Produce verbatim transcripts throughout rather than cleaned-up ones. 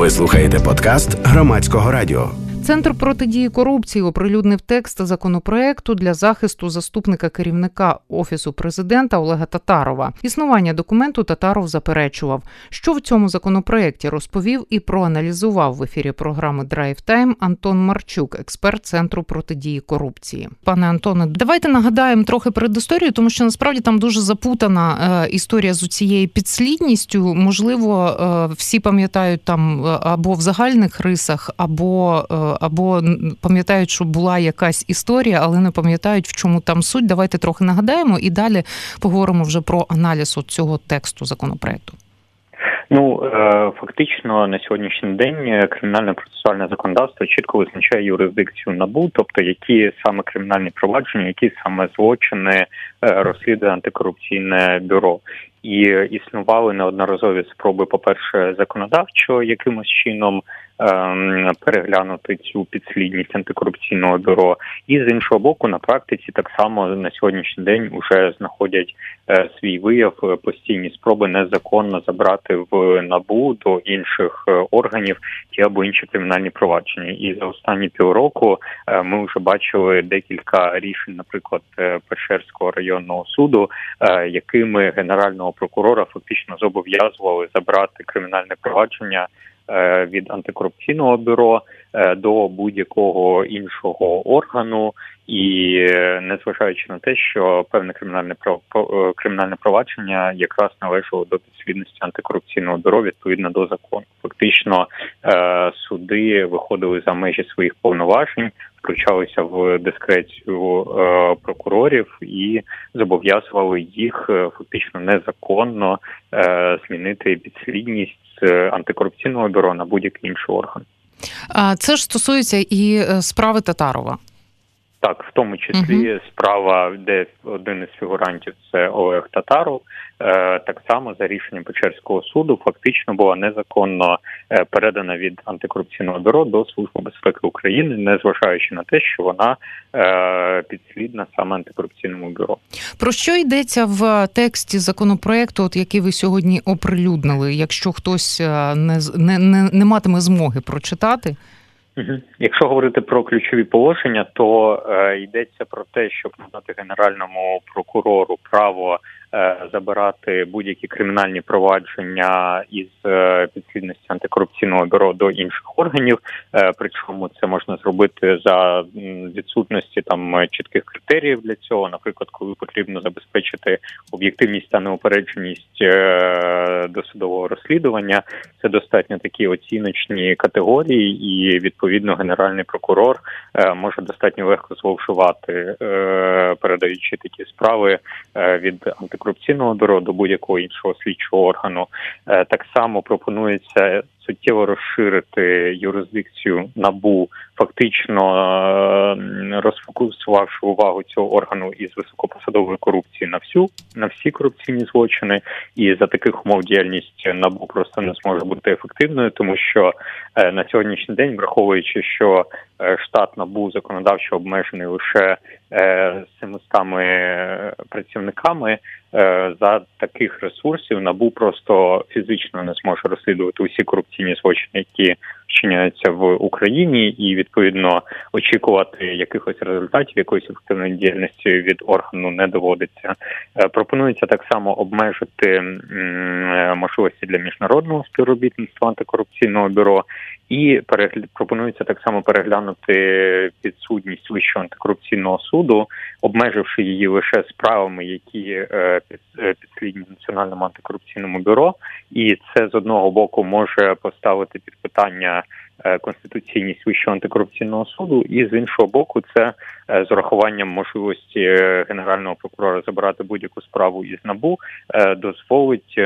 Ви слухаєте подкаст Громадського радіо. Центр протидії корупції оприлюднив текст законопроекту для захисту заступника керівника Офісу президента Олега Татарова. Існування документу Татаров заперечував. Що в цьому законопроекті розповів і проаналізував в ефірі програми Drive Time Антон Марчук, експерт Центру протидії корупції. Пане Антоне, давайте нагадаємо трохи передісторію, тому що насправді там дуже запутана е, історія з цією підслідністю. Можливо, е, всі пам'ятають там або в загальних рисах, або е, або пам'ятають, що була якась історія, але не пам'ятають, в чому там суть. Давайте трохи нагадаємо і далі поговоримо вже про аналіз от цього тексту законопроекту. Ну, фактично, на сьогоднішній день кримінальне процесуальне законодавство чітко визначає юрисдикцію НАБУ, тобто які саме кримінальні провадження, які саме злочини розслідує антикорупційне бюро. І існували неодноразові спроби, по-перше, законодавчо якимось чином ем, переглянути цю підслідність антикорупційного бюро. І, з іншого боку, на практиці так само на сьогоднішній день уже знаходять е, свій вияв постійні спроби незаконно забрати в НАБУ до інших е, органів ті або інші кримінальні провадження. І за останні півроку е, ми вже бачили декілька рішень, наприклад, е, Печерського районного суду, е, якими Генерального прокурора фактично зобов'язували забрати кримінальне провадження від антикорупційного бюро до будь-якого іншого органу, і незважаючи на те, що певне кримінальне кримінальне провадження якраз належало до підслідності антикорупційного бюро відповідно до закону. Фактично суди виходили за межі своїх повноважень, включалися в дискрецію прокурорів і зобов'язували їх фактично незаконно змінити підслідність з антикорупційного бюро на будь-який інший орган. А це ж стосується і справи Татарова. Так, в тому числі угу. справа, де один із фігурантів – це Олег Татаров, так само за рішенням Печерського суду фактично була незаконно передана від антикорупційного бюро до Служби безпеки України, незважаючи на те, що вона підслідна саме антикорупційному бюро. Про що йдеться в тексті законопроекту, от який ви сьогодні оприлюднили, якщо хтось не, не, не, не матиме змоги прочитати? Якщо говорити про ключові положення, то е, йдеться про те, щоб надати Генеральному прокурору право е, забирати будь-які кримінальні провадження із е, підслідності антикорупційного бюро до інших органів. Е, причому це можна зробити за відсутності там чітких критеріїв для цього. Наприклад, коли потрібно забезпечити об'єктивність та неупередженість е, досудового розслідування, це достатньо такі оціночні категорії, і відповідно Генеральний прокурор е, може достатньо легко зловживати, е, передаючи такі справи е, від антикорупційного бюро до будь-якого іншого слідчого органу. Е, так само пропонується суттєво розширити юрисдикцію НАБУ, фактично е, розфокусувавши увагу цього органу із високопосадової корупції на всю, на всі корупційні злочини. І за таких умов діяльність НАБУ просто не зможе бути ефективною, тому що е, на сьогоднішній день, враховуючи, що е, штат НАБУ законодавчо обмежений лише е, семистами працівниками, е, за таких ресурсів НАБУ просто фізично не зможе розслідувати усі корупційні злочини, які вчиняються в Україні, і, відповідно, очікувати якихось результатів, якоїсь ефективної діяльності від органу не доводиться. Пропонується так само обмежити можливості для міжнародного співробітництва антикорупційного бюро, і перегля... пропонується так само переглянути підсудність Вищого антикорупційного суду, обмеживши її лише справами, які підслідні Національному антикорупційному бюро, і це з одного боку може поставити під питання конституційність Вищого антикорупційного суду, і з іншого боку це з урахуванням можливості Генерального прокурора забирати будь-яку справу із НАБУ дозволить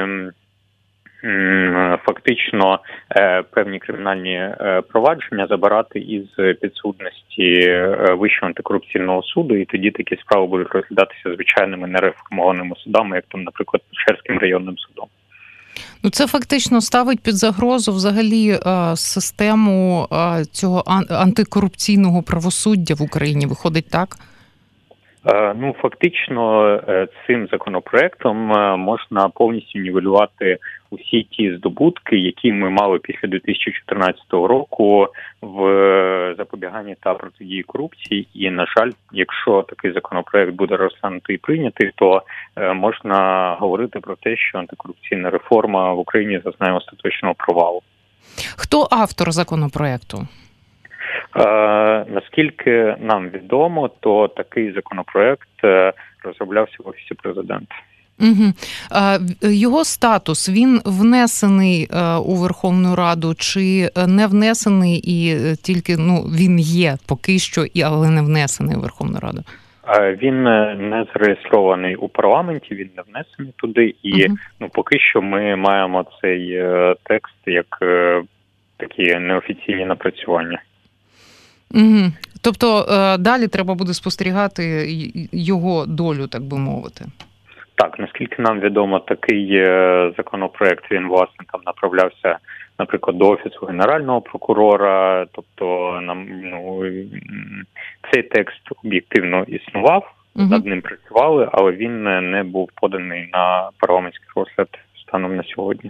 фактично певні кримінальні провадження забирати із підсудності Вищого антикорупційного суду, і тоді такі справи будуть розглядатися звичайними нереформованими судами, як там, наприклад, Печерським районним судом. Ну, це фактично ставить під загрозу взагалі систему цього антикорупційного правосуддя в Україні. Виходить так? Ну, фактично, цим законопроектом можна повністю нівелювати усі ті здобутки, які ми мали після дві тисячі чотирнадцятого року в запобіганні та протидії корупції. І, на жаль, якщо такий законопроект буде розглянутий і прийнятий, то можна говорити про те, що антикорупційна реформа в Україні зазнає остаточного провалу. Хто автор законопроекту? Е, наскільки нам відомо, то такий законопроект розроблявся в Офісі Президента. Угу. Його статус, він внесений у Верховну Раду чи не внесений і тільки, ну, він є поки що, але не внесений у Верховну Раду? Він не зареєстрований у парламенті, він не внесений туди і угу. ну, поки що ми маємо цей текст як такі неофіційні напрацювання. Угу. Тобто далі треба буде спостерігати його долю, так би мовити? Так, наскільки нам відомо, такий законопроект, він, власне, там направлявся, наприклад, до Офісу Генерального прокурора, тобто нам, ну, цей текст об'єктивно існував, угу. над ним працювали, але він не був поданий на парламентський розгляд станом на сьогодні.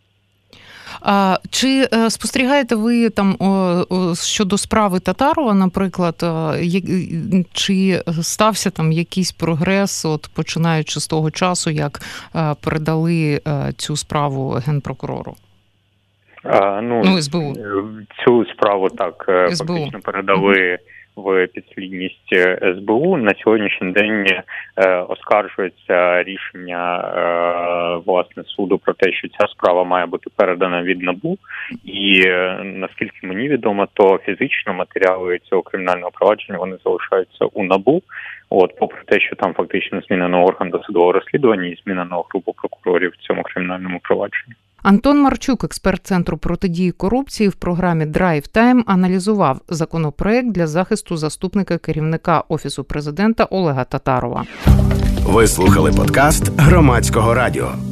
А чи спостерігаєте ви там щодо справи Татарова, наприклад, чи стався там якийсь прогрес, от починаючи з того часу, як передали цю справу Генпрокурору? А, ну, ну, ес бе у. Цю справу так ес бе у. фактично передали в підслідність ес бе у. На сьогоднішній день е, оскаржується рішення е, власне суду про те, що ця справа має бути передана від НАБУ. І е, наскільки мені відомо, то фізично матеріали цього кримінального провадження вони залишаються у НАБУ. От, попри те, що там фактично змінено орган досудового розслідування і змінено групу прокурорів в цьому кримінальному провадженні. Антон Марчук, експерт Центру протидії корупції, в програмі Драйв Тайм аналізував законопроект для захисту заступника керівника Офісу Президента Олега Татарова. Ви слухали подкаст Громадського радіо.